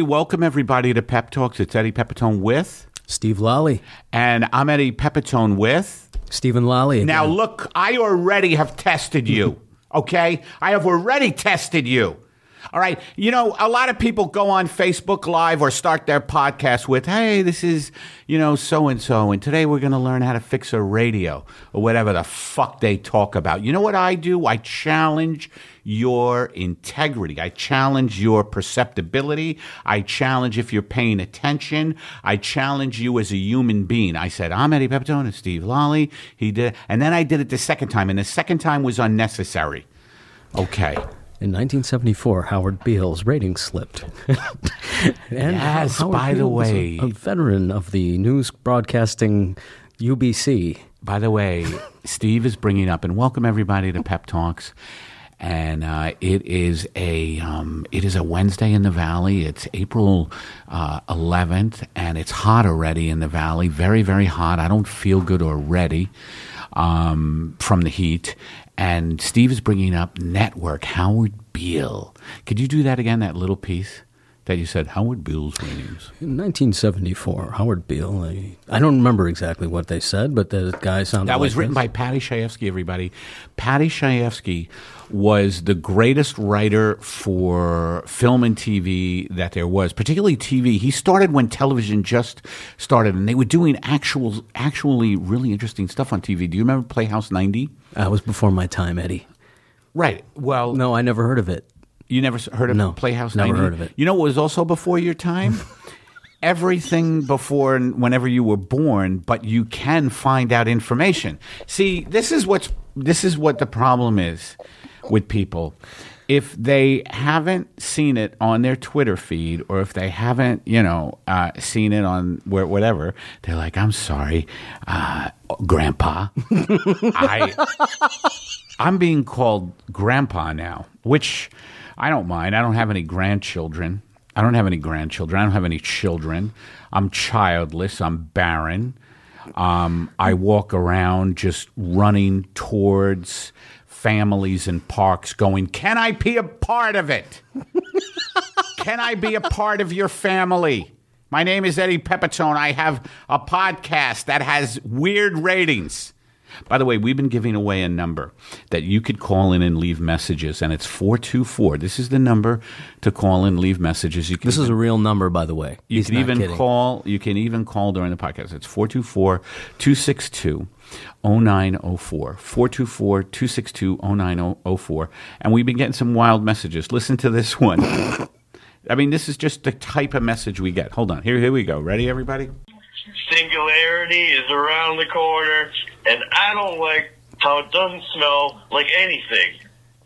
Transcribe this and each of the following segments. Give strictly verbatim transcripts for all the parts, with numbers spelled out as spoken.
welcome everybody to Pep Talks. It's Eddie Pepitone with Steve Lally. And I'm Eddie Pepitone with Stephen Lally. Again. Now look, I already have tested you, okay? I have already tested you. All right, you know, a lot of people go on Facebook Live or start their podcast with, hey, this is, you know, so-and-so, and today we're going to learn how to fix a radio or whatever the fuck they talk about. You know what I do? I challenge your integrity. I challenge your perceptibility. I challenge if you're paying attention. I challenge you as a human being. I said, I'm Eddie Pepitone and Steve Lally. He did, and then I did it the second time, and the second time was unnecessary. Okay. In nineteen seventy-four, Howard Beale's ratings slipped. and yes, Howard by Beale the was way. A, a veteran of the news broadcasting U B C. By the way, Steve is bringing up, and welcome everybody to Pep Talks. And uh, it is a um, it is a Wednesday in the Valley. It's April uh, eleventh, and it's hot already in the Valley. Very, very hot. I don't feel good already um, from the heat. And Steve is bringing up network, Howard Beale. Could you do that again, that little piece that you said, Howard Beale's ratings? In nineteen seventy-four, Howard Beale, I, I don't remember exactly what they said, but the guy sounded That was like written this. by Patty Chayefsky, everybody. Patty Chayefsky was the greatest writer for film and T V that there was, particularly T V. He started when television just started, and they were doing actual, actually really interesting stuff on T V. Do you remember Playhouse ninety? That was before my time, Eddie. Right. Well, No, I never heard of it. you never heard of No, Playhouse never ninety? heard of it. You know what was also before your time? Everything before and whenever you were born, but you can find out information. See, this is what's this is what the problem is with people. If they haven't seen it on their Twitter feed, or if they haven't, you know, uh, seen it on where, whatever, they're like, "I'm sorry, uh, Grandpa." I, I'm being called Grandpa now, which I don't mind. I don't have any grandchildren. I don't have any grandchildren. I don't have any children. I'm childless. I'm barren. Um, I walk around just running towards families and parks going, can I be a part of it? Can I be a part of your family? My name is Eddie Pepitone. I have a podcast that has weird ratings. By the way, we've been giving away a number that you could call in and leave messages, and it's four two four. This is the number to call and leave messages. You can This even, is a real number, by the way. You He's can not even kidding. call. You can even call during the podcast. It's four two four, two six two, zero nine zero four. four two four, two six two, zero nine zero four. And we've been getting some wild messages. Listen to this one. I mean, this is just the type of message we get. Hold on. Here, here we go. Ready, everybody? Singularity is around the corner, and I don't like how it doesn't smell like anything.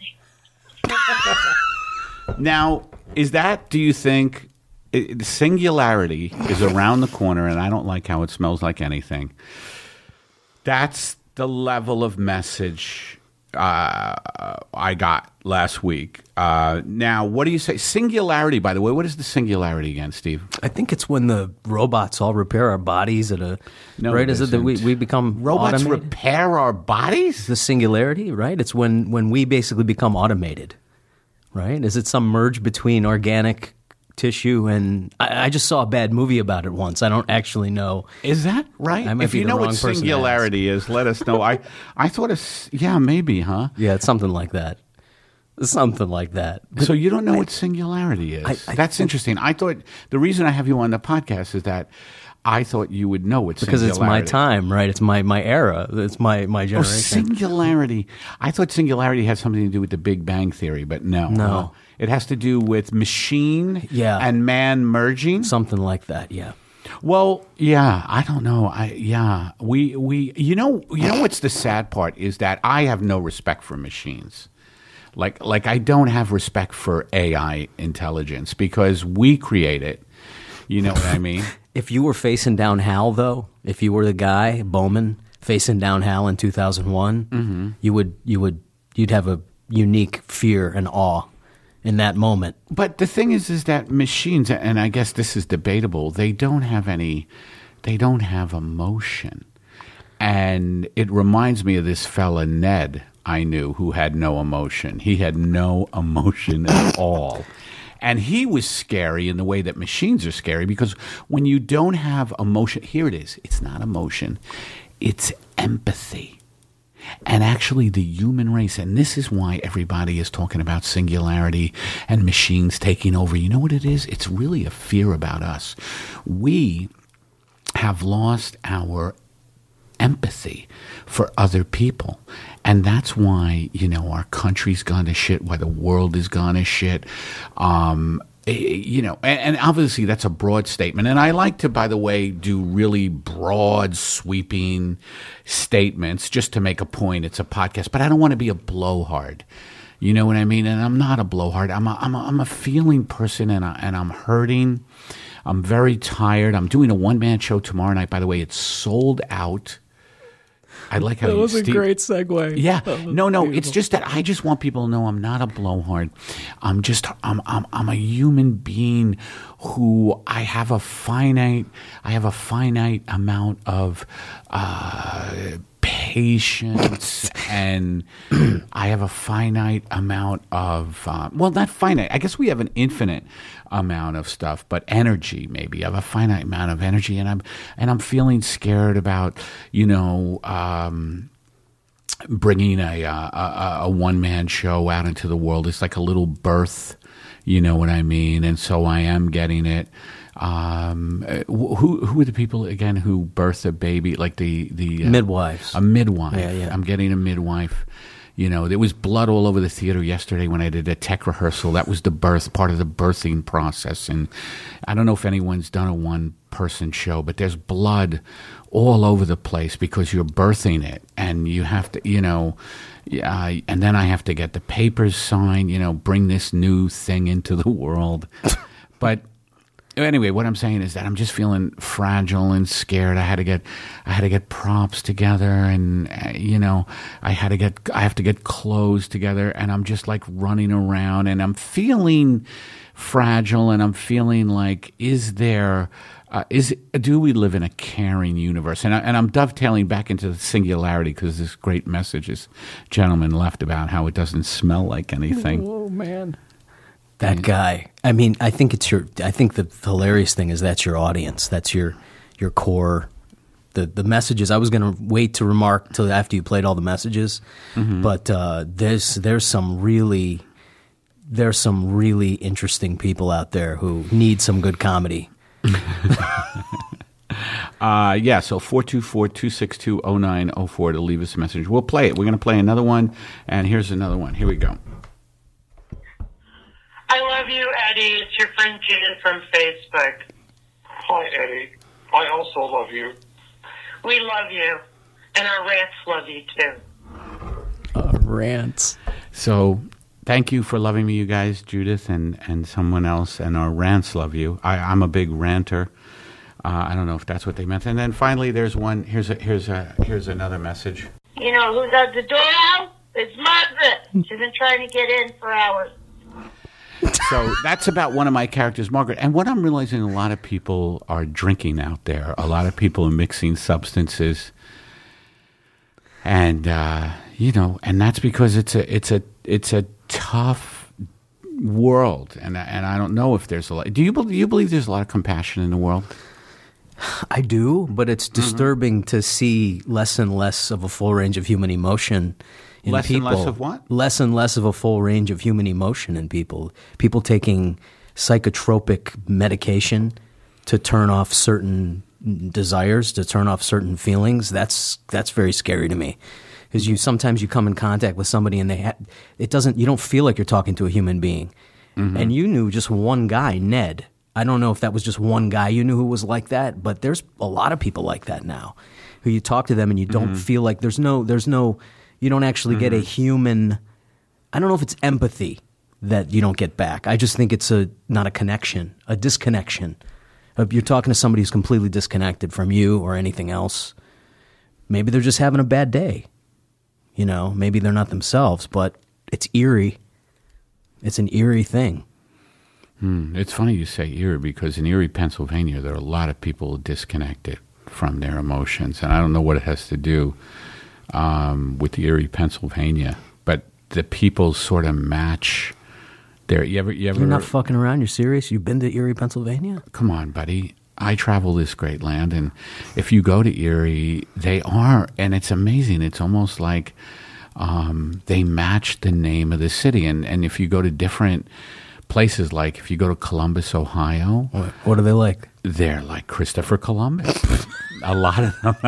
Now, is that, do you think, i- the singularity is around the corner and I don't like how it smells like anything? That's the level of message uh, I got last week. Uh, now, what do you say? Singularity, by the way, what is the singularity again, Steve? I think it's when the robots all repair our bodies at a No, right. it Is it that we, isn't. we become Robots automated? repair our bodies? The singularity, right? It's when when we basically become automated, right? Is it some merge between organic tissue and I, I just saw a bad movie about it once. I don't actually know. Is that right? I might If be you the know wrong what person to singularity is, let us know. I, I thought it's, yeah, maybe, huh? Yeah, it's something like that. Something like that. So you don't know what singularity is. I- I That's think- interesting. I thought the reason I have you on the podcast is that I thought you would know what Because it's singularity. my time, right? It's my, my era. It's my, my Oh, generation. singularity. I thought singularity had something to do with the Big Bang Theory, but no. No. huh? It has to do with machine Yeah. and man merging. Something like that, yeah. Well, yeah, I don't know. I yeah, we we you know you know what's the sad part is that I have no respect for machines. Like like I don't have respect for A I intelligence because we create it. You know what I mean? If you were facing down Hal, though, if you were the guy, Bowman, facing down Hal in two thousand one, mm-hmm. you would you would you'd have a unique fear and awe in that moment. But the thing is, is that machines, and I guess this is debatable, they don't have any, they don't have emotion. And it reminds me of this fella, Ned, I knew, who had no emotion. He had no emotion at all. And he was scary in the way that machines are scary, because when you don't have emotion, here it is. It's not emotion. It's empathy. And actually the human race, and this is why everybody is talking about singularity and machines taking over. You know what it is? It's really a fear about us. We have lost our empathy for other people. And that's why, you know, our country's gone to shit, why the world has gone to shit. Um, you know, and, and obviously that's a broad statement. And I like to, by the way, do really broad, sweeping statements just to make a point. It's a podcast, but I don't want to be a blowhard. You know what I mean? And I'm not a blowhard. I'm a, I'm a, I'm a feeling person, and, I, and I'm hurting. I'm very tired. I'm doing a one-man show tomorrow night. By the way, it's sold out. I like how that you, was a Steve, great segue. Yeah, no, no. beautiful. It's just that I just want people to know I'm not a blowhard. I'm just I'm I'm I'm a human being who I have a finite I have a finite amount of uh, patience, and I have a finite amount of uh, well, not finite. I guess we have an infinite amount of stuff, but energy maybe. I have a finite amount of energy, and I'm and I'm feeling scared about you know. Um, bringing a, uh, a a one-man show out into the world. It's like a little birth, you know what I mean? And so I am getting it. Um, who who are the people again who birth a baby? Like the the uh, midwives. A midwife. Yeah, yeah. I'm getting a midwife. You know, there was blood all over the theater yesterday when I did a tech rehearsal. That was the birth, part of the birthing process. And I don't know if anyone's done a one-person show, but there's blood all over the place because you're birthing it. And you have to, you know, uh, and then I have to get the papers signed, you know, bring this new thing into the world. But anyway, what I'm saying is that I'm just feeling fragile and scared. I had to get, I had to get props together, and uh, you know, I had to get, I have to get clothes together, and I'm just like running around, and I'm feeling fragile, and I'm feeling like, is there, uh, is do we live in a caring universe? And I, and I'm dovetailing back into the singularity because this great message this gentleman left about how it doesn't smell like anything. Oh man. That guy. I mean, I think it's your. I think the hilarious thing is that's your audience. That's your your core. The the messages. I was going to wait to remark till after you played all the messages, mm-hmm. but uh, there's there's some really there's some really interesting people out there who need some good comedy. uh, yeah. So four two four two six two oh nine oh four to leave us a message. We'll play it. We're going to play another one, and here's another one. Here we go. I love you, Eddie. It's your friend Jen from Facebook. Hi, Eddie. I also love you. We love you. And our rants love you, too. Uh, rants. So thank you for loving me, you guys, Judith and, and someone else. And our rants love you. I, I'm a big ranter. Uh, I don't know if that's what they meant. And then finally, there's one. Here's a, here's a, here's another message. You know who's at the door now? It's Margaret. She's been trying to get in for hours. So that's about one of my characters, Margaret. And what I'm realizing, a lot of people are drinking out there. A lot of people are mixing substances, and uh, you know, and that's because it's a it's a it's a tough world. And and I don't know if there's a lot. Do you do you believe there's a lot of compassion in the world? I do, but it's disturbing mm-hmm. to see less and less of a full range of human emotion. In less people, and less of what? Less and less of a full range of human emotion in people. People taking psychotropic medication to turn off certain desires, to turn off certain feelings. That's that's very scary to me, because you sometimes you come in contact with somebody and they ha- it doesn't you don't feel like you're talking to a human being. Mm-hmm. And you knew just one guy, Ned. I don't know if that was just one guy you knew who was like that, but there's a lot of people like that now, who you talk to them and you don't mm-hmm. feel like there's no there's no. You don't actually mm-hmm. get a human, I don't know if it's empathy that you don't get back. I just think it's a not a connection, a disconnection. You're talking to somebody who's completely disconnected from you or anything else. Maybe they're just having a bad day. You know, maybe they're not themselves, but it's eerie. It's an eerie thing. Hmm. It's funny you say eerie, because in Erie, Pennsylvania, there are a lot of people disconnected from their emotions. And I don't know what it has to do Um, with Erie, Pennsylvania, but the people sort of match There, you ever, you ever? You're not fucking around. You're serious? You've been to Erie, Pennsylvania? Come on, buddy. I travel this great land, and if you go to Erie, they are, and it's amazing. It's almost like um, they match the name of the city. And, and if you go to different places, like if you go to Columbus, Ohio, What, what are they like? they're like Christopher Columbus. A lot of them.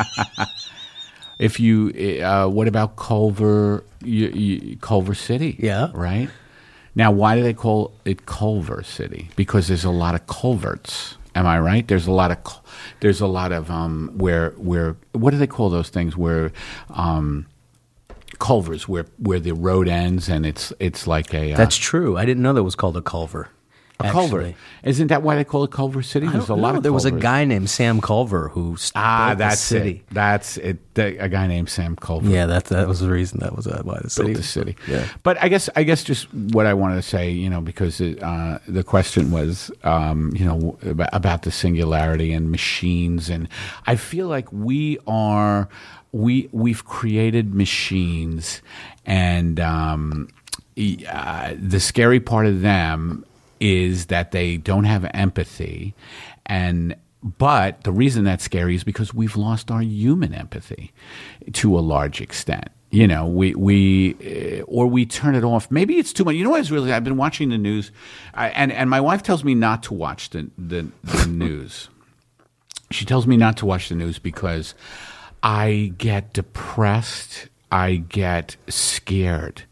If you, uh, what about Culver, you, you, Culver City? Yeah. Right? Now, why do they call it Culver City? Because there's a lot of culverts. Am I right? There's a lot of, cul- there's a lot of, um, where, where, what do they call those things? Where, um, culvers, where, where the road ends and it's, it's like a, uh, That's true. I didn't know that was called a culver. a actually. culvert. Isn't that why they call it Culver City? I There's a don't lot know. of There was a culvers. guy named Sam Culver who st- Ah, built the that's city. it. That's it. The- A guy named Sam Culver. Yeah, that that was the reason. That was uh, why the city. built the city. Yeah. But I guess I guess just what I wanted to say, you know, because it, uh, the question was, um, you know, about, about the singularity and machines, and I feel like we are we we've created machines, and um, e- uh, the scary part of them is that they don't have empathy, and but the reason that's scary is because we've lost our human empathy to a large extent. You know, we we uh, or we turn it off. Maybe it's too much. You know what is really? I've been watching the news, I, and and my wife tells me not to watch the the, the news. She tells me not to watch the news because I get depressed. I get scared.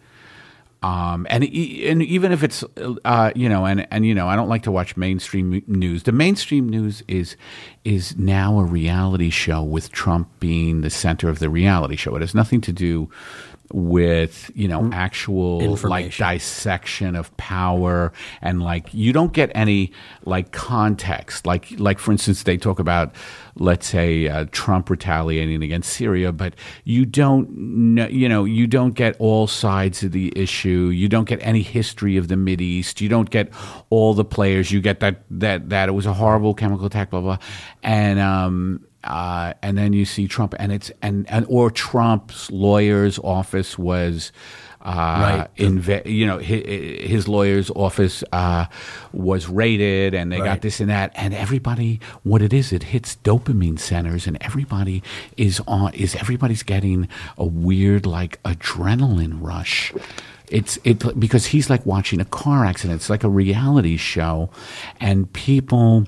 Um, and e- and even if it's uh, you know, and and you know, I don't like to watch mainstream news. The mainstream news is is now a reality show with Trump being the center of the reality show. It has nothing to do with, you know, actual like Information. dissection of power, and like you don't get any like context. Like like for instance, they talk about, let's say, uh, Trump retaliating against Syria, but you don't know, you know, you don't get all sides of the issue. You don't get any history of the Mideast. You don't get all the players. You get that that that it was a horrible chemical attack, blah blah, and um. Uh, and then you see Trump, and it's and, and or Trump's lawyer's office was, uh, Right. inve- you know, his, his lawyer's office uh, was raided, and they got Right. this and that, and everybody, what it is, it hits dopamine centers, and everybody is on, is everybody's getting a weird like adrenaline rush. It's it because he's like watching a car accident. It's like a reality show, and people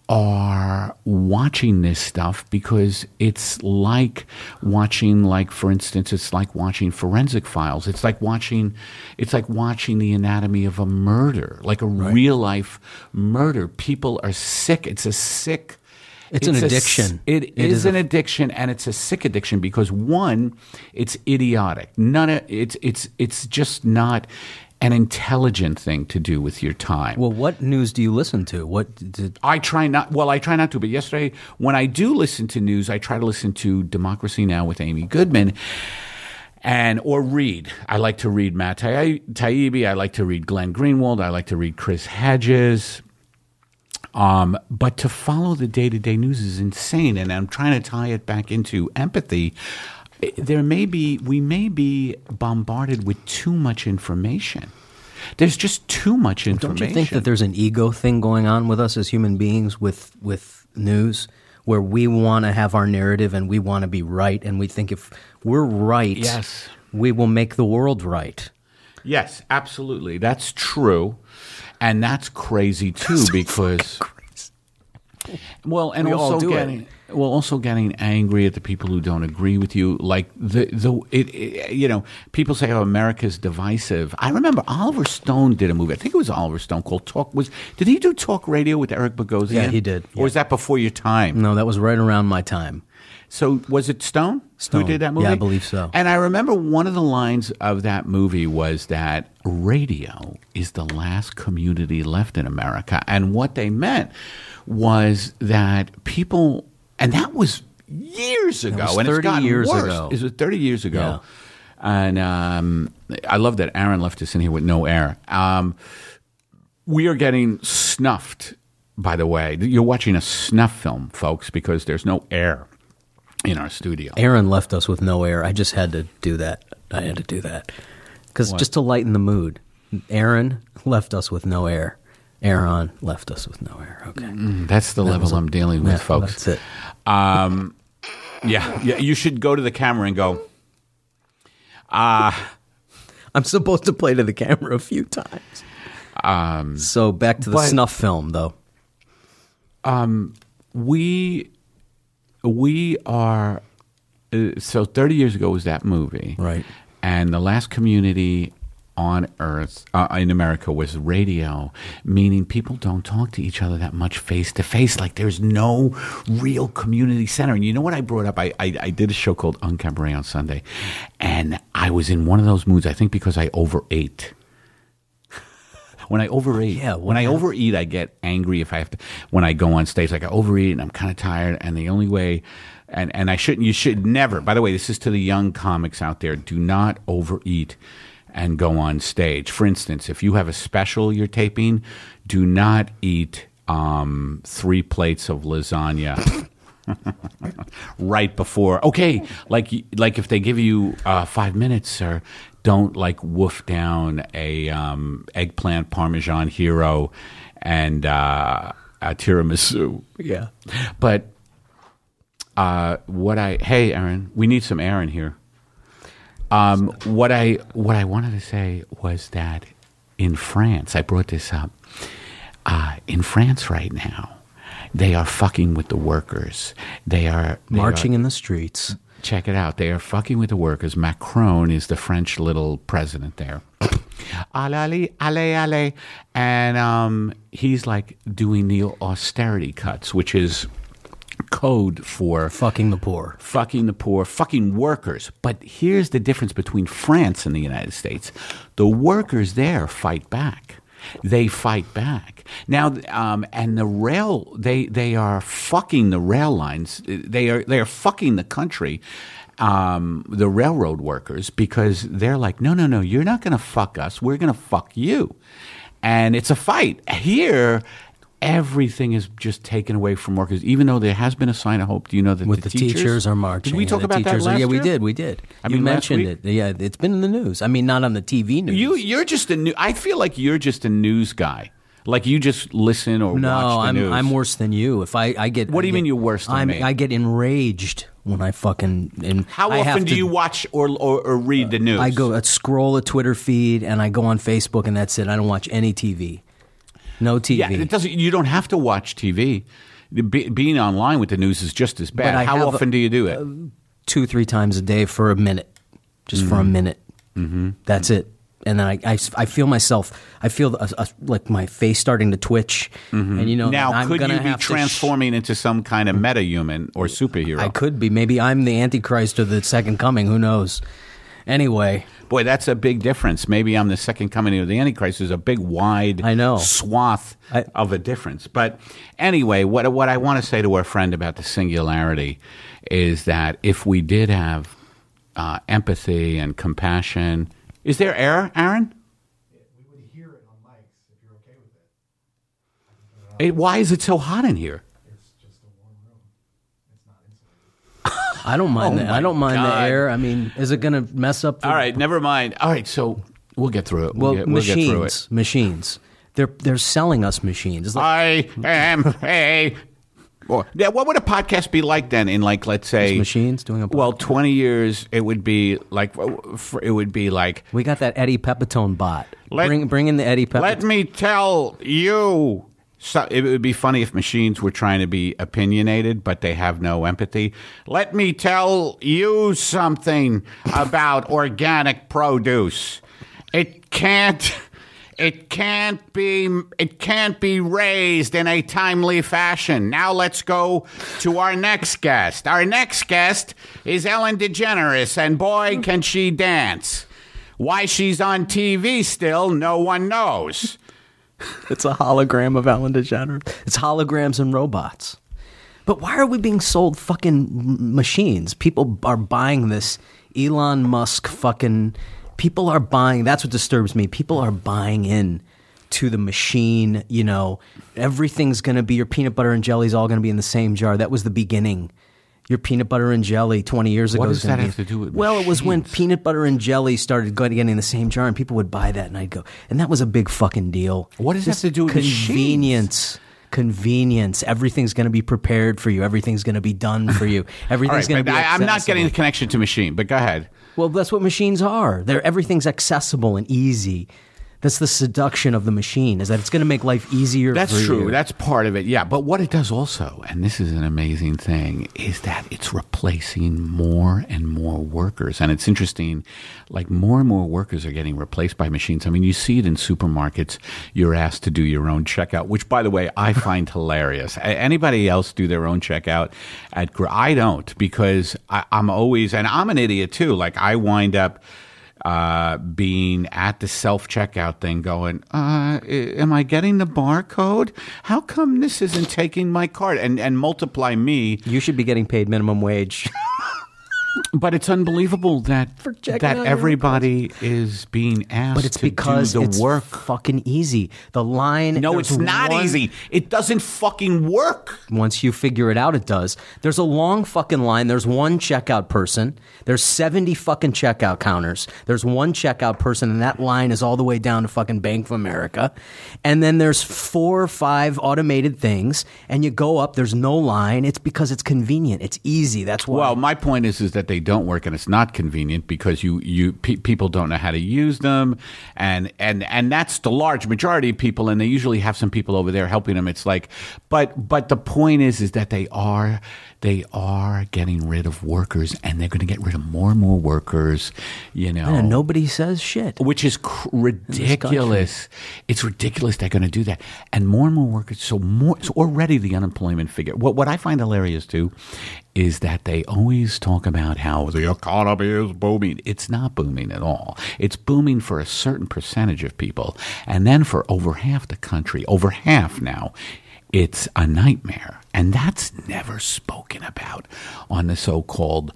are watching this stuff because it's like watching, like for instance, it's like watching Forensic Files. It's like watching, it's like watching the anatomy of a murder, like a real life murder. People are sick. It's a sick. It's an a s- addiction. It, It is, is an a- addiction, and it's a sick addiction because one, it's idiotic. None of it's it's it's just not an intelligent thing to do with your time. Well, what news do you listen to? What did, I try not. Well, I try not to. But yesterday, when I do listen to news, I try to listen to Democracy Now! With Amy Goodman, and or read. I like to read Matt Tai- Taibbi. I like to read Glenn Greenwald. I like to read Chris Hedges. Um, but to follow the day to day news is insane, and I'm trying to tie it back into empathy. There may be we may be bombarded with too much information. There's just too much information. don't you think that there's an ego thing going on with us as human beings with with news, where we want to have our narrative and we want to be right, and we think if we're right, Yes. we will make the world right. Yes, absolutely. That's true. And that's crazy too because well, and We all also do it. getting well, also getting angry at the people who don't agree with you. Like the the it, it, you know, people say, "Oh, America's divisive." I remember Oliver Stone did a movie. I think it was Oliver Stone called Talk. Was did he do Talk Radio with Eric Bogosian? Yeah, he did, Or yeah. was that before your time? No, that was right around my time. So was it Stone, Stone. who did that movie? Yeah, I believe so. And I remember one of the lines of that movie was that radio is the last community left in America. And what they meant was that people, and that was years ago, was and it's thirty gotten years worse. ago. It was thirty years ago. Yeah. And um, I love that Aaron left us in here with no air. Um, we are getting snuffed, by the way. You're watching a snuff film, folks, because there's no air in our studio. Aaron left us with no air. I just had to do that. I had to do that because What? just to lighten the mood. Aaron left us with no air. Aaron left us with no air. Okay. Mm, that's the that level I'm dealing with, yeah, folks. That's it. Um, yeah, yeah, you should go to the camera and go, uh, I'm supposed to play to the camera a few times. Um, so back to the but, snuff film, though. Um, we, we are, uh, so thirty years ago was that movie. Right. And the last community on Earth, uh, in America, was radio, meaning people don't talk to each other that much face to face. Like there's no real community center. And you know what I brought up? I, I, I did a show called Uncabaret on Sunday, and I was in one of those moods, I think because I overate. When I overeat, yeah, when I overeat, I get angry if I have to. When I go on stage, like I overeat and I'm kind of tired, and the only way, and, and I shouldn't, you should never, by the way, this is to the young comics out there, do not overeat and go on stage. For instance, if you have a special you're taping, do not eat um, three plates of lasagna right before. Okay, like like if they give you uh, five minutes, sir, don't like woof down a um, eggplant Parmesan hero and uh, a tiramisu. Yeah, but uh, what I hey Aaron, we need some air in here. Um, what I what I wanted to say was that in France, I brought this up. Uh, in France right now, they are fucking with the workers. They are they marching are, in the streets. Check it out. They are fucking with the workers. Macron is the French little president there. Allez, allez, allez. And um, he's like doing the austerity cuts, which is code for fucking the poor, fucking the poor, fucking workers. But here's the difference between France and the United States. The workers there fight back. They fight back now, um, and the rail. They they are fucking the rail lines. They are they are fucking the country, um, the railroad workers, because they're like, no, no, no, you're not going to fuck us. We're going to fuck you, and it's a fight here. Everything is just taken away from workers, even though there has been a sign of hope. Do you know that With the, the teachers, teachers are marching? Did we talk about teachers that last are, Yeah, we year? did. We did. I you mean, last mentioned week? it. Yeah, it's been in the news. I mean, not on the T V news. You, you're just a new. I feel like you're just a news guy. Like you just listen or no, watch the I'm, news. I'm worse than you. If I, I get. What do I you get, mean you're worse than I'm, me? I get enraged when I fucking. And How I have often do to, you watch or, or, or read the news? I go I scroll a Twitter feed and I go on Facebook and that's it. I don't watch any T V. No T V. Yeah, it doesn't. You don't have to watch T V. Be, being online with the news is just as bad. But I How have often a- do you do it? Two, three times a day for a minute, just for a minute. Mm-hmm. That's it. And then I, I, I feel myself. I feel a, a, like my face starting to twitch. Mm-hmm. And you know, Now, I'm could gonna you be have to sh- transforming into some kind of meta-human or superhero? I could be. Maybe I'm the Antichrist or the Second Coming. Who knows? Anyway, Boy, that's a big difference. Maybe I'm the second coming of the Antichrist. There's a big, wide I know. swath I- of a difference. But anyway, what what I want to say to our friend about the singularity is that if we did have uh, empathy and compassion, is there air, Aaron? We would hear it on mics if you're okay with it. It, why is it so hot in here? It's just a warm room. It's not insulated. I don't mind. Oh the, my I don't mind God. the air. I mean, is it going to mess up? The, All right, never mind. All right, so we'll get through it. We'll, Well, get, we'll machines. get through it. Machines. They're they're selling us machines. It's like, I am a. Or, yeah, what would a podcast be like then? In like, let's say, machines doing a podcast? Well, twenty years, it would be like it would be like. we got that Eddie Pepitone bot. Let- bring bring in the Eddie Pepitone. Let me tell you. So, it would be funny if machines were trying to be opinionated, but they have no empathy. Let me tell you something about organic produce. It can't. It can't be. It can't be raised in a timely fashion. Now let's go to our next guest. Our next guest is Ellen DeGeneres, and boy, can she dance! Why she's on T V still, no one knows. It's a hologram of Ellen DeGeneres. It's holograms and robots. But why are we being sold fucking m- machines? People are buying this Elon Musk fucking. People are buying. That's what disturbs me. People are buying in to the machine. You know, everything's going to be your peanut butter and jelly's all going to be in the same jar. That was the beginning. Your peanut butter and jelly twenty years ago. What is does that gonna have be- to do with Well, it was when machines? peanut butter and jelly started going getting in the same jar, and people would buy that, and I'd go, and that was a big fucking deal. What does that Just have to do with convenience? Convenience. Everything's going to be prepared for you. Everything's going to be done for you. All Everything's right, going to but be. I, I'm not getting the accessible. connection to machine, but go ahead. Well, that's what machines are. They're everything's accessible and easy. That's the seduction of the machine, is that it's going to make life easier That's for true. you. That's part of it. Yeah. But what it does also, and this is an amazing thing, is that it's replacing more and more workers. And it's interesting, like more and more workers are getting replaced by machines. I mean, you see it in supermarkets. You're asked to do your own checkout, which, by the way, I find hilarious. A- Anybody else do their own checkout at Gr- I don't, because I, I'm always, and I'm an idiot too. Like I wind up uh, being at the self-checkout thing going, uh, i- am I getting the barcode? How come this isn't taking my card? And and multiply me. You should be getting paid minimum wage. But it's unbelievable that checking that out your everybody is being asked But it's to because do the it's work. fucking easy. The line. No, there's it's not one- easy. It doesn't fucking work. Once you figure it out, it does. There's a long fucking line. There's one checkout person. There's seventy fucking checkout counters. There's one checkout person, and that line is all the way down to fucking Bank of America. And then there's four or five automated things, and you go up. There's no line. It's because it's convenient. It's easy. That's why. Well, my point is, is that they don't work, and it's not convenient because you you pe- people don't know how to use them, and and and that's the large majority of people, and they usually have some people over there helping them. It's like, but but the point is, is that they are they are getting rid of workers, and they're going to get rid of more and more workers. You know, and nobody says shit. which is cr- ridiculous. It's ridiculous they're going to do that, and more and more workers. So more. So already the unemployment figure. What what I find hilarious too is that they always talk about how the economy is booming. It's not booming at all. It's booming for a certain percentage of people, and then for over half the country, over half now, it's a nightmare, and that's never spoken about on the so-called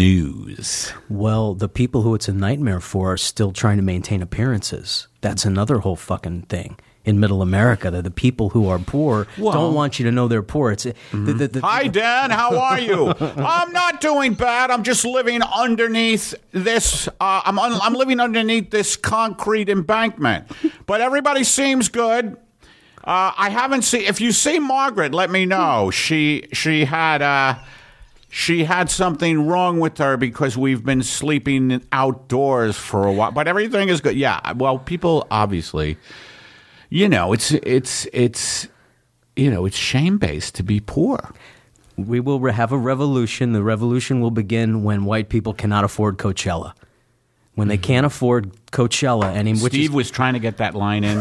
news. Well, the people who it's a nightmare for are still trying to maintain appearances. That's another whole fucking thing. In middle America, that the people who are poor Well- don't want you to know they're poor. It's the, the, the, Hi, Dan. How are you? I'm not doing bad. I'm just living underneath this. Uh, I'm un- I'm living underneath this concrete embankment. But everybody seems good. Uh, I haven't seen. If you see Margaret, let me know. She she had uh, she had something wrong with her because we've been sleeping outdoors for a while. But everything is good. Yeah. Well, people obviously. You know, it's it's it's you know, it's shame-based to be poor. we will re- have a revolution. The revolution will begin when white people cannot afford Coachella. When they can't afford Coachella, and in which Steve is, was trying to get that line in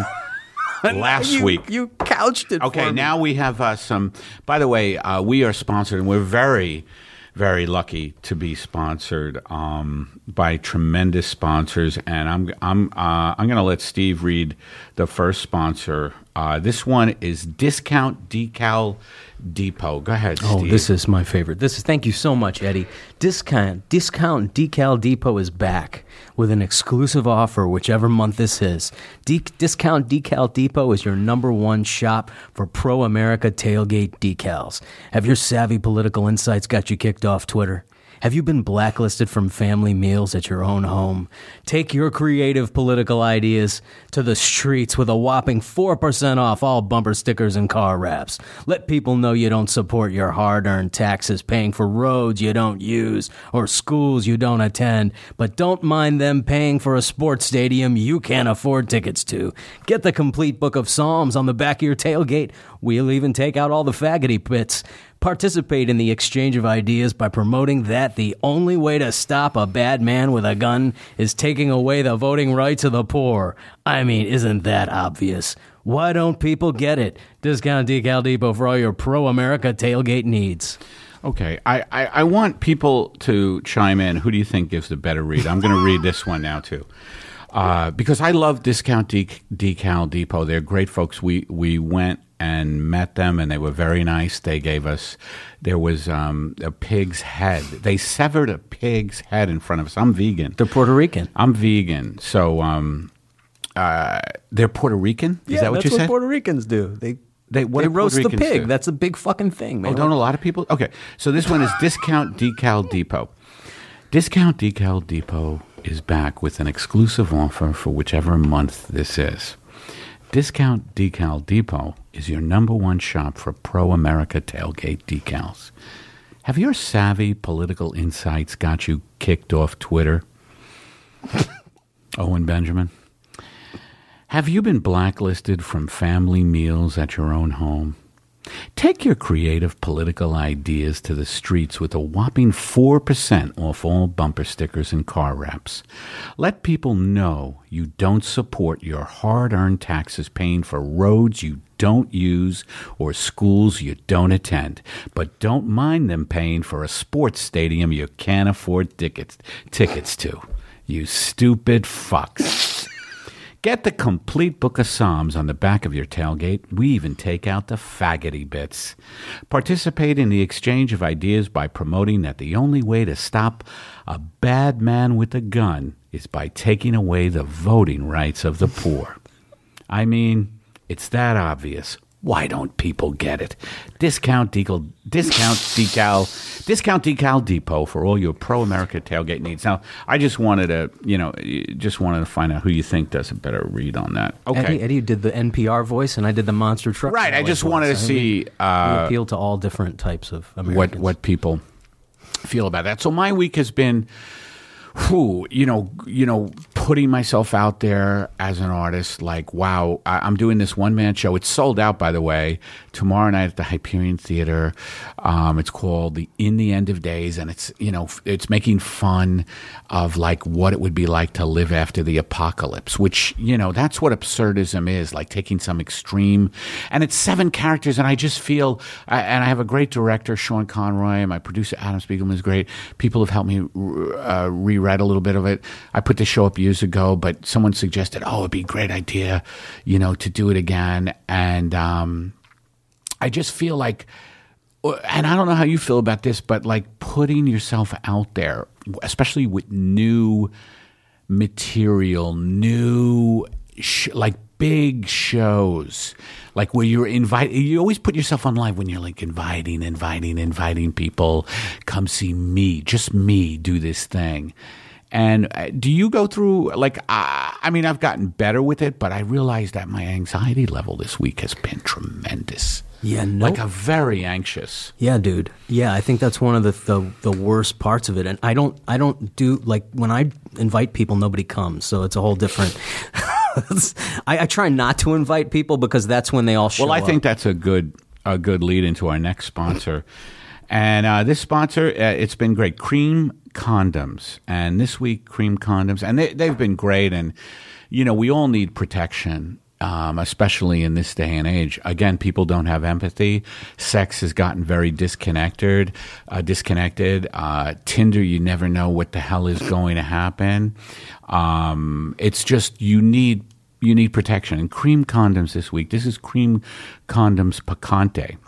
last you, week. you couched it. Okay, for me. now we have uh, some. By the way, uh, we are sponsored, and we're very, very lucky to be sponsored um, by tremendous sponsors. And I'm I'm uh, I'm going to let Steve read the first sponsor. Uh, this one is Discount Decal Depot. Go ahead, Steve. Oh, this is my favorite. This is thank you so much, Eddie. Discount Discount Decal Depot is back with an exclusive offer, whichever month this is. De- Discount Decal Depot is your number one shop for pro America tailgate decals. Have your savvy political insights got you kicked off Twitter? Have you been blacklisted from family meals at your own home? Take your creative political ideas to the streets with a whopping four percent off all bumper stickers and car wraps. Let people know you don't support your hard-earned taxes paying for roads you don't use or schools you don't attend, but don't mind them paying for a sports stadium you can't afford tickets to. Get the complete book of Psalms on the back of your tailgate. We'll even take out all the faggoty bits. Participate in the exchange of ideas by promoting that the only way to stop a bad man with a gun is taking away the voting rights of the poor. I mean, isn't that obvious? Why don't people get it? Discount Decal Depot for all your pro-America tailgate needs. Okay, I, I, I want people to chime in. Who do you think gives the better read? I'm going to read this one now, too. Uh, because I love Discount De- Decal Depot. They're great folks. We we went and met them, and they were very nice. They gave us, there was um, a pig's head. They severed a pig's head in front of us. I'm vegan. They're Puerto Rican. I'm vegan. So um, uh, they're Puerto Rican? Is that what you said? Puerto Ricans do. They They, what they do roast the Puerto Ricans pig. do? That's a big fucking thing, man. Oh, don't a lot of people? Okay, so this one is Discount Decal Depot. Discount Decal Depot is back with an exclusive offer for whichever month this is. Discount Decal Depot is your number one shop for pro-America tailgate decals. Have your savvy political insights got you kicked off Twitter? Owen Benjamin? Have you been blacklisted from family meals at your own home? Take your creative political ideas to the streets with a whopping four percent off all bumper stickers and car wraps. Let people know you don't support your hard-earned taxes paying for roads you don't use or schools you don't attend, but don't mind them paying for a sports stadium you can't afford tickets, tickets to. You stupid fucks. Get the complete book of Psalms on the back of your tailgate. We even take out the faggoty bits. Participate in the exchange of ideas by promoting that the only way to stop a bad man with a gun is by taking away the voting rights of the poor. I mean, it's that obvious. Why don't people get it? Discount Decal, Discount Decal, Discount Decal Depot for all your pro-America tailgate needs. Now, I just wanted to, you know, just wanted to find out who you think does a better read on that. Okay, Eddie, Eddie did the N P R voice, and I did the Monster Truck. Right. I just wanted to see we uh, appeal to all different types of Americans. what what people feel about that. So my week has been, whew, you know, you know, putting myself out there as an artist. Like, wow, I, I'm doing this one man show. It's sold out, by the way, tomorrow night at the Hyperion Theater. Um, it's called the In the End of Days, and it's, you know, it's making fun of like what it would be like to live after the apocalypse. Which, you know, that's what absurdism is, like taking some extreme. And it's seven characters, and I just feel, and I have a great director, Sean Conroy. My producer, Adam Spiegelman, is great. People have helped me uh, rewrite a little bit of it. I put this show up years ago, but someone suggested, oh, it'd be a great idea, you know, to do it again. And um, I just feel like, and I don't know how you feel about this, but like putting yourself out there, especially with new material, new, sh- like big shows, like where you're inviting, you always put yourself on live when you're like inviting, inviting, inviting people, come see me, just me do this thing. And do you go through, like, uh, I mean, I've gotten better with it, but I realized that my anxiety level this week has been tremendous. Yeah, no. Like, a very anxious. Yeah, dude. Yeah, I think that's one of the, the the worst parts of it. And I don't I don't do, like, when I invite people, nobody comes. So it's a whole different. I, I try not to invite people because that's when they all show up. Well, I think that's a good a good lead into our next sponsor. And uh, this sponsor, uh, it's been great. Cream Condoms. And this week, Cream Condoms. And they, they've been great. And, you know, we all need protection, um, especially in this day and age. Again, people don't have empathy. Sex has gotten very disconnected. Uh, disconnected. Uh, Tinder, you never know what the hell is going to happen. Um, it's just you need you need protection. And Cream Condoms this week. This is Cream Condoms Picante.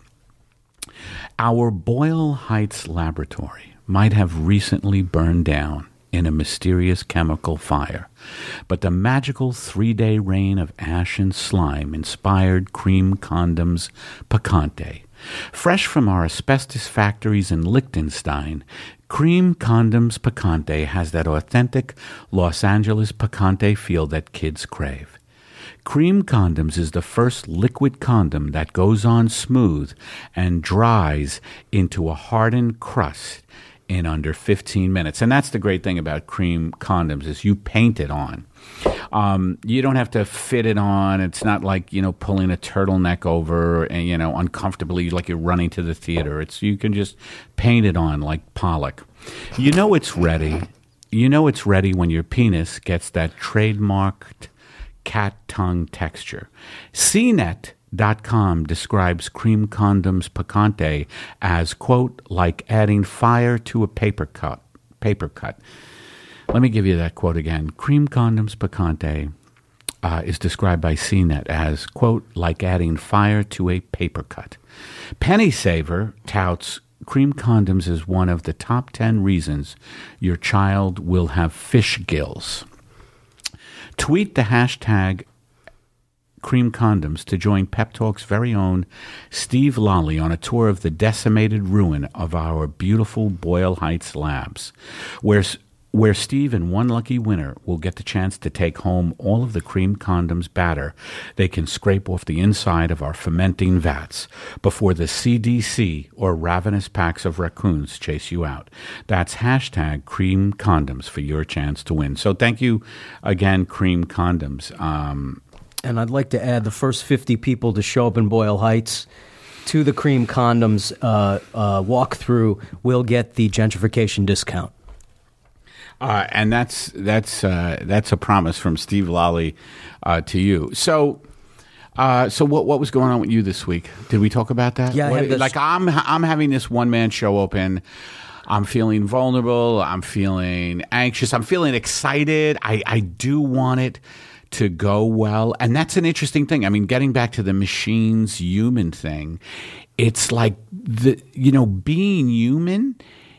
Our Boyle Heights laboratory might have recently burned down in a mysterious chemical fire, but the magical three-day rain of ash and slime inspired Cream Condoms Picante. Fresh from our asbestos factories in Liechtenstein, Cream Condoms Picante has that authentic Los Angeles picante feel that kids crave. Cream Condoms is the first liquid condom that goes on smooth and dries into a hardened crust in under fifteen minutes. And that's the great thing about Cream Condoms is you paint it on. Um, you don't have to fit it on. It's not like, you know, pulling a turtleneck over and, you know, uncomfortably like you're running to the theater. It's you can just paint it on like Pollock. You know it's ready. You know it's ready when your penis gets that trademarked cat tongue texture. C net dot com describes Cream Condoms Picante as, quote, like adding fire to a paper cut. Paper cut. Let me give you that quote again. Cream Condoms Picante uh, is described by C net as, quote, like adding fire to a paper cut. Penny Saver touts Cream Condoms as one of the top ten reasons your child will have fish gills. Tweet the hashtag Cream Condoms to join Pep Talk's very own Steve Lally on a tour of the decimated ruin of our beautiful Boyle Heights labs, where where Steve and one lucky winner will get the chance to take home all of the Cream Condoms batter they can scrape off the inside of our fermenting vats before the C D C or ravenous packs of raccoons chase you out. That's hashtag Cream Condoms for your chance to win. So thank you again, Cream Condoms. Um, and I'd like to add the first fifty people to show up in Boyle Heights to the Cream Condoms uh, uh, walkthrough will get the gentrification discount. Uh, and that's that's uh, that's a promise from Steve Lally uh, to you. So, uh, so what what was going on with you this week? Did we talk about that? Yeah, I what, had this- like I'm I'm having this one man show open. I'm feeling vulnerable. I'm feeling anxious. I'm feeling excited. I I do want it to go well, and that's an interesting thing. I mean, getting back to the machines human thing, it's like the you know being human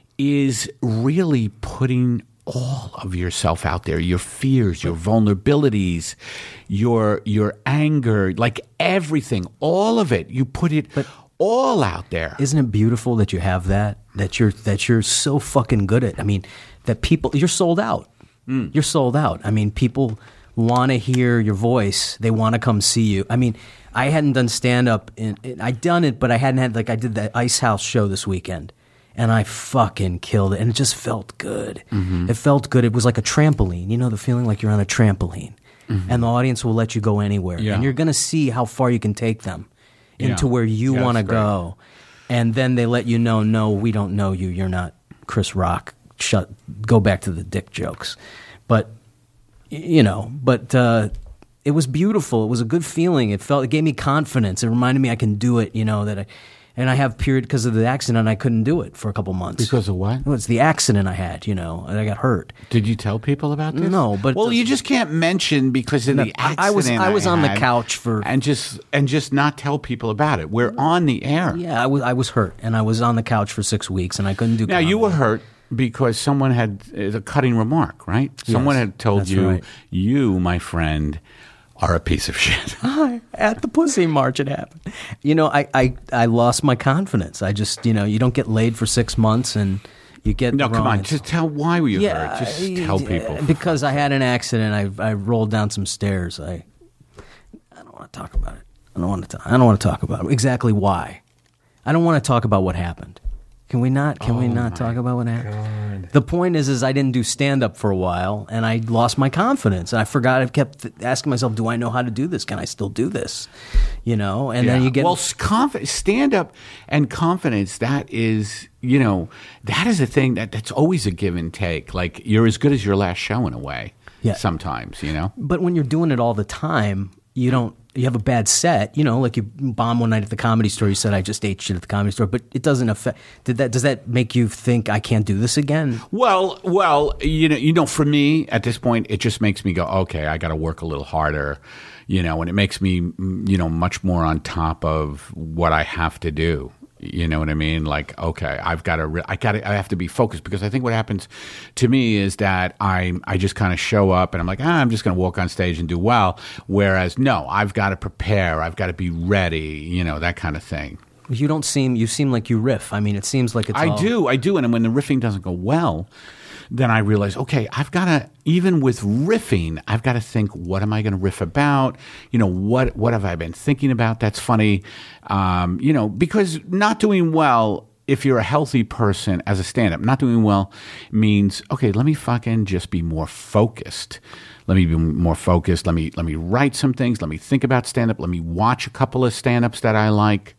is really putting all of yourself out there, your fears, your vulnerabilities, your your anger, like everything, all of it. You put it But all out there. Isn't it beautiful that you have that? That you're that you're so fucking good at. I mean, that people you're sold out. Mm. You're sold out. I mean, people want to hear your voice. They want to come see you. I mean, I hadn't done stand up in, in I'd done it, but I hadn't had like I did the Ice House show this weekend. And I fucking killed it. And it just felt good. Mm-hmm. It felt good. It was like a trampoline. You know the feeling like you're on a trampoline. Mm-hmm. And the audience will let you go anywhere. Yeah. And you're going to see how far you can take them into Yeah. where you Yeah, want to that's great. go. And then they let you know, no, we don't know you. You're not Chris Rock. Shut. Go back to the dick jokes. But, you know, but uh, it was beautiful. It was a good feeling. It felt, it gave me confidence. It reminded me I can do it, you know, that I... And I have period because of the accident. I couldn't do it for a couple months. Because of what? Well, it's the accident I had, you know, and I got hurt. Did you tell people about this? No, but well, you just can't mention because of No, the I- accident. I was- I was on the had, couch for- and just and just not tell people about it. We're on the air. Yeah, I was I was hurt, and I was on the couch for six weeks, and I couldn't do. Now comedy. you were hurt because someone had uh, a cutting remark, right? Someone Yes, had told that's you, right. you, my friend, are a piece of shit. Hi, at the pussy march it happened. You know, I, I, I lost my confidence. I just, you know, you don't get laid for six months and you get No, the come wrong- on. Just tell why were you yeah, hurt. Just tell people. uh, Because I had an accident. I I rolled down some stairs. I I don't want to talk about it. I don't want to. I don't want to talk about it. Exactly why. I don't want to talk about what happened. Can we not? Can we not talk about what happened? The point is, is I didn't do stand up for a while, and I lost my confidence. And I forgot. I kept asking myself, "Do I know how to do this? Can I still do this?" You know. And then Yeah. you get well, conf- stand up and confidence. That is, you know, that is a thing that that's always a give and take. Like you're as good as your last show in a way. Yeah. Sometimes, you know. But when you're doing it all the time, you don't. You have a bad set, you know, like you bomb one night at the Comedy Store. You said I just ate shit at the Comedy Store, but it doesn't affect. Did that? Does that make you think I can't do this again? Well, well, you know, you know, for me at this point, it just makes me go, okay, I got to work a little harder, you know, and it makes me, you know, much more on top of what I have to do. You know what I mean? Like, okay, I've got to, re- I got to, I have to be focused because I think what happens to me is that I, I just kind of show up and I'm like, ah, I'm just going to walk on stage and do well. Whereas, no, I've got to prepare, I've got to be ready, you know, that kind of thing. You don't seem. You seem like you riff. I mean, it seems like it's. I all, do, I do, and when the riffing doesn't go well, then I realize, okay, I've got to, even with riffing, I've got to think, what am I going to riff about? You know, what what have I been thinking about that's funny? Um, you know, because not doing well, if you're a healthy person as a stand-up, not doing well means, okay, let me fucking just be more focused. Let me be more focused. Let me let me write some things. Let me think about stand-up. Let me watch a couple of stand-ups that I like.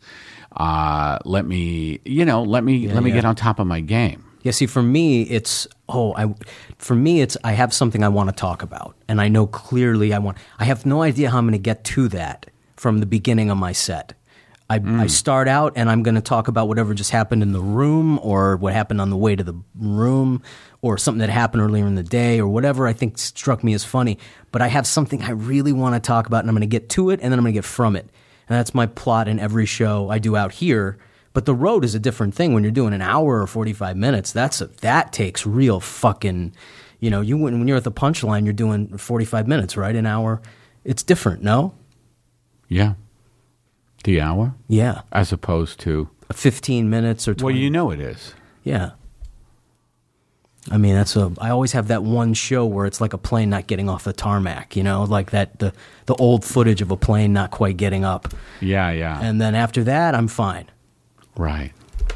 Uh, let me, you know, let me let me yeah. get on top of my game. Yeah, see, for me, it's oh, I. For me, it's I have something I want to talk about, and I know clearly I want. I have no idea how I'm going to get to that from the beginning of my set. I, I start out, and I'm going to talk about whatever just happened in the room, or what happened on the way to the room, or something that happened earlier in the day, or whatever I think struck me as funny. But I have something I really want to talk about, and I'm going to get to it, and then I'm going to get from it. And that's my plot in every show I do out here. But the road is a different thing when you're doing an hour or forty-five minutes. That's a, that takes real fucking, you know, you when, when you're at the punchline, you're doing forty-five minutes, right? An hour. It's different, no? Yeah. The hour? Yeah, As opposed to... fifteen minutes or twenty. Well, you know it is. Yeah. I mean, that's a. I always have that one show where it's like a plane not getting off the tarmac. You know, like that the the old footage of a plane not quite getting up. Yeah, yeah. And then after that, I'm fine. Right.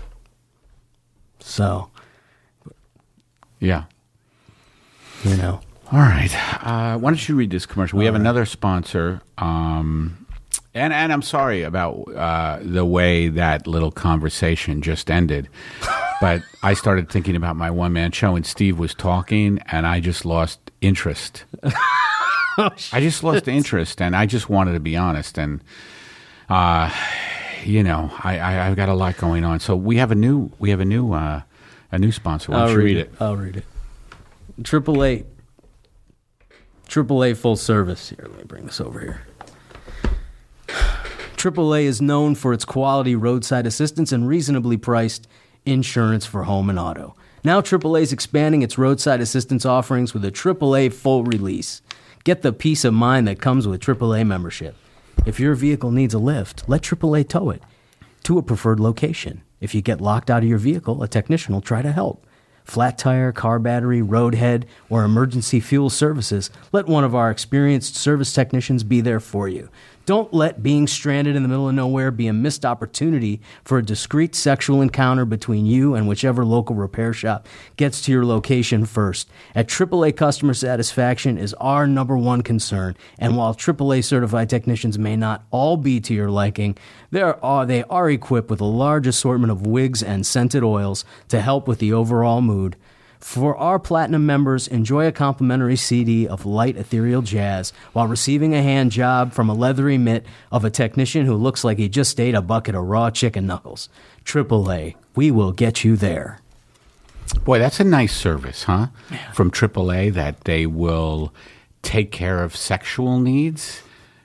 So, Yeah. you know. All right. Uh, why don't you read this commercial? We All have right. another sponsor. Um, and, and I'm sorry about uh, the way that little conversation just ended. But I started thinking about my one-man show, and Steve was talking, and I just lost interest. I just lost interest, and I just wanted to be honest. And, uh, you know, I, I, I've got a lot going on. So we have a new we have a new uh, a new sponsor. Why don't I'll you read read it. it? I'll read it. Triple A. Triple A full service. Here, let me bring this over here. Triple A is known for its quality roadside assistance and reasonably priced insurance for home and auto. Now Triple A is expanding its roadside assistance offerings with a Triple A full release. Get the peace of mind that comes with Triple A membership. If your vehicle needs a lift, let Triple A tow it to a preferred location. If you get locked out of your vehicle, a technician will try to help. Flat tire, car battery, roadhead, or emergency fuel services, let one of our experienced service technicians be there for you. Don't let being stranded in the middle of nowhere be a missed opportunity for a discreet sexual encounter between you and whichever local repair shop gets to your location first. At Triple A, customer satisfaction is our number one concern, and while Triple A certified technicians may not all be to your liking, there are, they are equipped with a large assortment of wigs and scented oils to help with the overall mood. For our Platinum members, enjoy a complimentary C D of light ethereal jazz while receiving a hand job from a leathery mitt of a technician who looks like he just ate a bucket of raw chicken knuckles. Triple A, we will get you there. Boy, that's a nice service, huh? From Triple A, that they will take care of sexual needs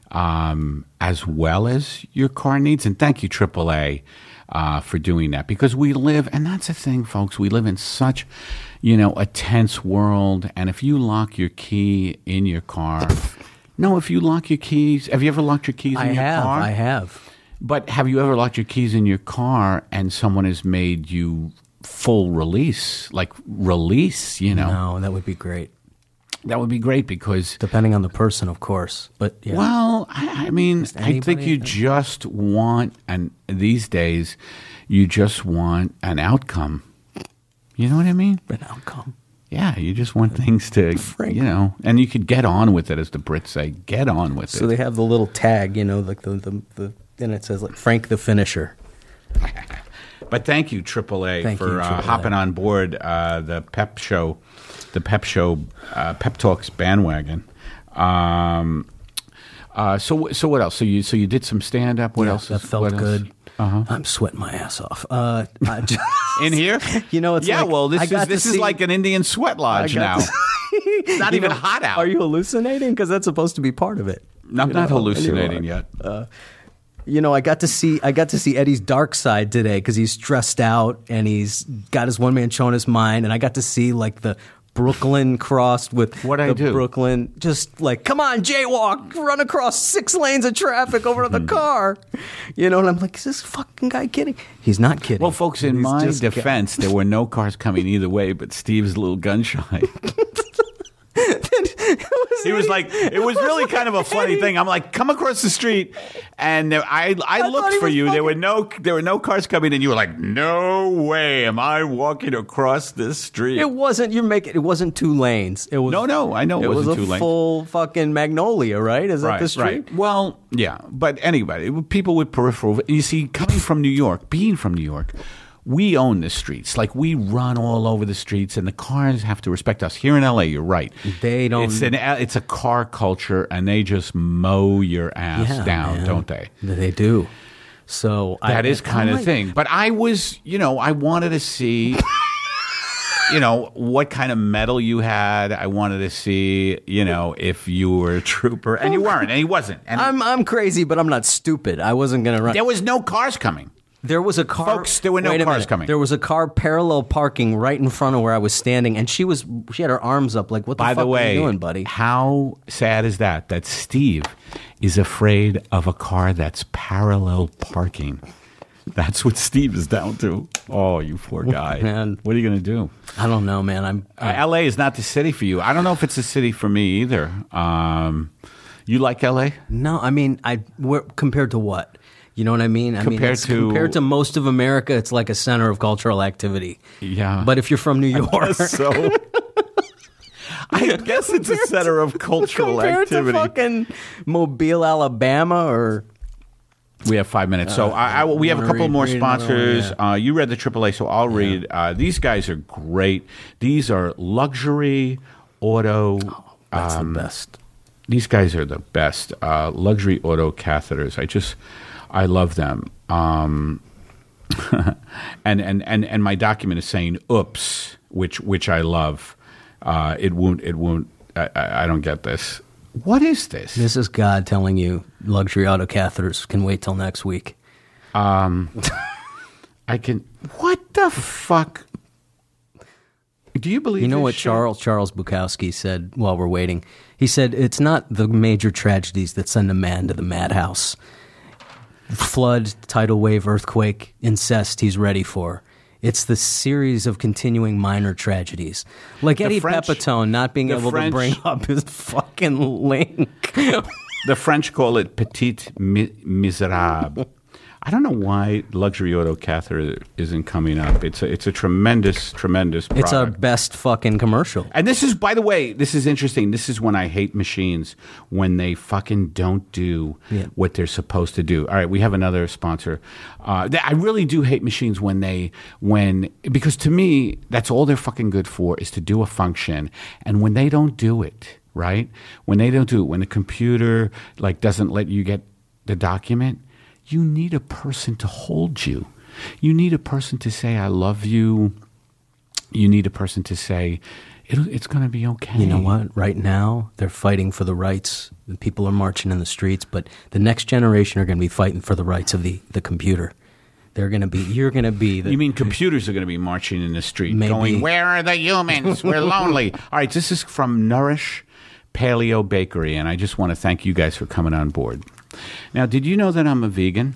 um, as well as your car needs. And thank you, Triple A, uh, for doing that. Because we live, and that's the thing, folks, we live in such, you know, a tense world. And if you lock your key in your car, no, if you lock your keys, have you ever locked your keys in I your have, car? I have. But have you ever locked your keys in your car and someone has made you full release, like release, you know? No, that would be great. That would be great because, Depending on the person, of course. But yeah. well, I, I mean, Just I think anybody, you I think. just want, and these days, you just want an outcome. You know what I mean? An outcome. Yeah, you just want things to, Frank. you know, and you could get on with it, as the Brits say. Get on with So it. they have the little tag, you know, like the, the, the and it says like Frank the Finisher. But thank you, Triple A, Thank for you, uh, Triple A. hopping on board uh, the Pep Show, the Pep Show, uh, Pep Talks bandwagon. Um, uh, so, so what else? So you, so you did some stand up. What Yeah, else? That is- felt what else? good. Uh-huh. I'm sweating my ass off. Uh, I just, In here? You know, it's yeah. like, well, I this got is this to is see- like an Indian sweat I lodge got now. to- It's not You even know, hot out. Are you hallucinating? Because that's supposed to be part of it. I'm You not know, hallucinating you are. yet. You know, I got to see I got to see Eddie's dark side today because he's stressed out and he's got his one man show in his mind, and I got to see like the Brooklyn crossed with What'd I the do? Brooklyn, just like, come on, jaywalk, run across six lanes of traffic over to the car. You know, and I'm like, is this fucking guy kidding? He's not kidding. Well, folks, in He's my just- defense, there were no cars coming either way, but Steve's a little gun shy. He was like, it was really kind of a funny thing. I'm like, come across the street, and there, I I, I looked thought he for was you. There fucking- were no there were no cars coming, and you were like, no way, am I walking across this street? It wasn't. You're making. It wasn't two lanes. It was No, no, I know it it wasn't was two a lanes. full fucking Magnolia, right? Is that Right, the street? right. Well, yeah, but anybody, people with peripheral. You see, coming from New York, being from New York, we own the streets. Like, we run all over the streets, and the cars have to respect us. Here in L A, you're right. They don't- It's an it's a car culture, and they just mow your ass Yeah, down, man. don't they? They do. So That I, is kind I'm of like- thing. But I was, you know, I wanted to see, you know, what kind of medal you had. I wanted to see, you know, if you were a trooper, and you weren't, and he wasn't. And I'm I'm crazy, but I'm not stupid. I wasn't gonna run. there was no cars coming. There was a car. Folks, there were no wait a cars minute. coming. There was a car parallel parking right in front of where I was standing, and she was she had her arms up like, "What the By fuck the way, are you doing, buddy?" how sad is that? That Steve is afraid of a car that's parallel parking. That's what Steve is down to. Oh, you poor guy. Man. What are you going to do? I don't know, man. I'm. Uh, L A is not the city for you. I don't know if it's a city for me either. Um, you like L A? No, I mean, I we're, compared to what? You know what I mean? I Compared mean, it's, to- compared to most of America, it's like a center of cultural activity. Yeah. But if you're from New York, So I guess it's a center of cultural compared activity. to fucking Mobile, Alabama, or We have five minutes. So I, I, we have a wanna couple read- more read another sponsors. one, Uh, you read the triple A, so I'll read. Uh, these guys are great. These are luxury auto. that's um, the best. These guys are the best. Uh, luxury auto catheters. I just, I love them. Um, and, and, and, and my document is saying "oops," which which I love. Uh, it won't. It won't. I, I I don't get this. What is this? This is God telling you luxury auto catheters can wait till next week. I can. What the fuck? Do you believe? You know this what shit? Charles Charles Bukowski said while we're waiting? He said it's not the major tragedies that send a man to the madhouse. Flood, tidal wave, earthquake, incest he's ready for. It's the series of continuing minor tragedies. Like Eddie French- Pepitone not being the able French- to bring up his fucking link. The French call it petit mi- misérable. I don't know why luxury auto catheter isn't coming up. It's a, it's a tremendous, tremendous product. It's our best fucking commercial. And this is, by the way, this is interesting. This is when I hate machines, when they fucking don't do Yeah. what they're supposed to do. All right, we have another sponsor. Uh, th- I really do hate machines when they, when, because to me, that's all they're fucking good for is to do a function. And when they don't do it, right? When they don't do it, when the computer like doesn't let you get the document, you need a person to hold you. You need a person to say, I love you. You need a person to say, It'll, it's going to be okay. You know what? Right now, they're fighting for the rights. The people are marching in the streets, but the next generation are going to be fighting for the rights of the, the computer. They're going to be, you're going to be the... You mean computers are going to be marching in the street Maybe. going, where are the humans? We're lonely. All right, this is from Nourish Paleo Bakery, and I just want to thank you guys for coming on board. Now, did you know that I'm a vegan?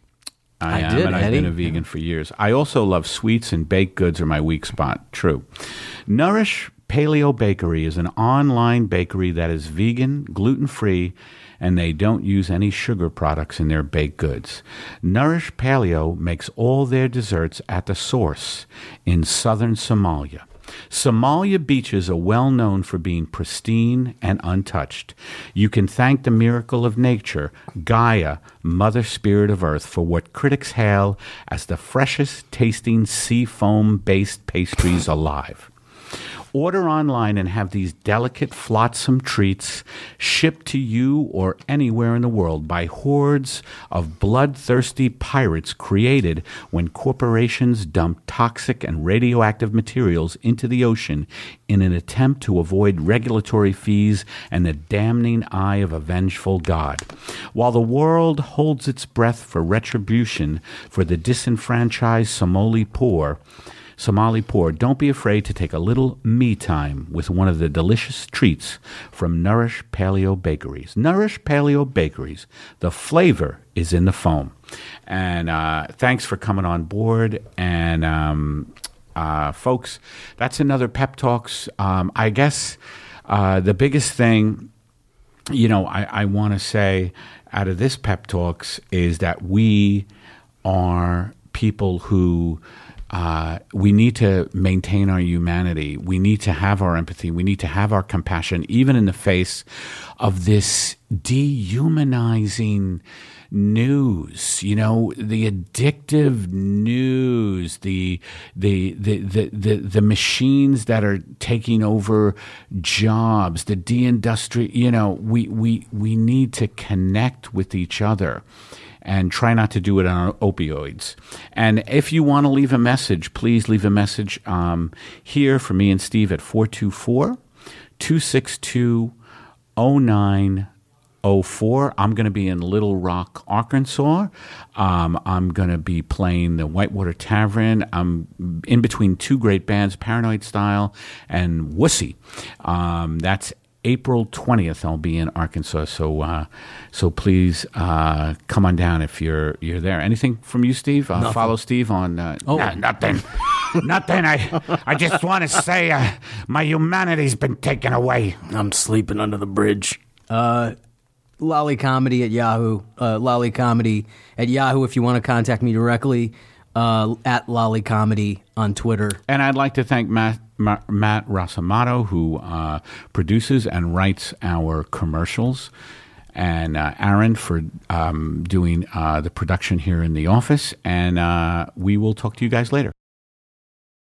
I, I am, did, and I've Eddie. been a vegan for years. I also love sweets, and baked goods are my weak spot. True. Nourish Paleo Bakery is an online bakery that is vegan, gluten-free, and they don't use any sugar products in their baked goods. Nourish Paleo makes all their desserts at the source in southern Somalia. Somalia beaches are well known for being pristine and untouched. You can thank the miracle of nature, Gaia, Mother Spirit of Earth, for what critics hail as the freshest tasting sea foam-based pastries alive. Order online and have these delicate, flotsam treats shipped to you or anywhere in the world by hordes of bloodthirsty pirates created when corporations dump toxic and radioactive materials into the ocean in an attempt to avoid regulatory fees and the damning eye of a vengeful God. While the world holds its breath for retribution for the disenfranchised Somali poor, Somali poor, don't be afraid to take a little me time with one of the delicious treats from Nourish Paleo Bakeries. Nourish Paleo Bakeries. The flavor is in the foam. And uh, thanks for coming on board. And um, uh, folks, that's another Pep Talks. Um, I guess uh, the biggest thing, you know, I, I want to say out of this Pep Talks is that we are people who... Uh, we need to maintain our humanity. We need to have our empathy. We need to have our compassion, even in the face of this dehumanizing news. You know, the addictive news, the the the the the, the machines that are taking over jobs, the de-industri. You know, we we we need to connect with each other. And try not to do it on opioids. And if you want to leave a message, please leave a message um, here for me and Steve at four two four, two six two, zero nine oh four. I'm going to be in Little Rock, Arkansas. Um, I'm going to be playing the Whitewater Tavern. I'm in between two great bands, Paranoid Style and Wussy. Um, that's April twentieth. I'll be in Arkansas. So uh, so please uh, come on down if you're you're there. Anything from you, Steve? Uh, follow Steve on... Uh, Oh. nah, nothing. Nothing. I, I just want to say uh, my humanity's been taken away. I'm sleeping under the bridge. Uh, Lolly Comedy at Yahoo. Uh, Lolly Comedy at Yahoo if you want to contact me directly. Uh, at Lolly Comedy on Twitter. And I'd like to thank Matt, Ma- Matt Rosamato, who uh, produces and writes our commercials, and uh, Aaron for um, doing uh, the production here in the office. And uh, we will talk to you guys later.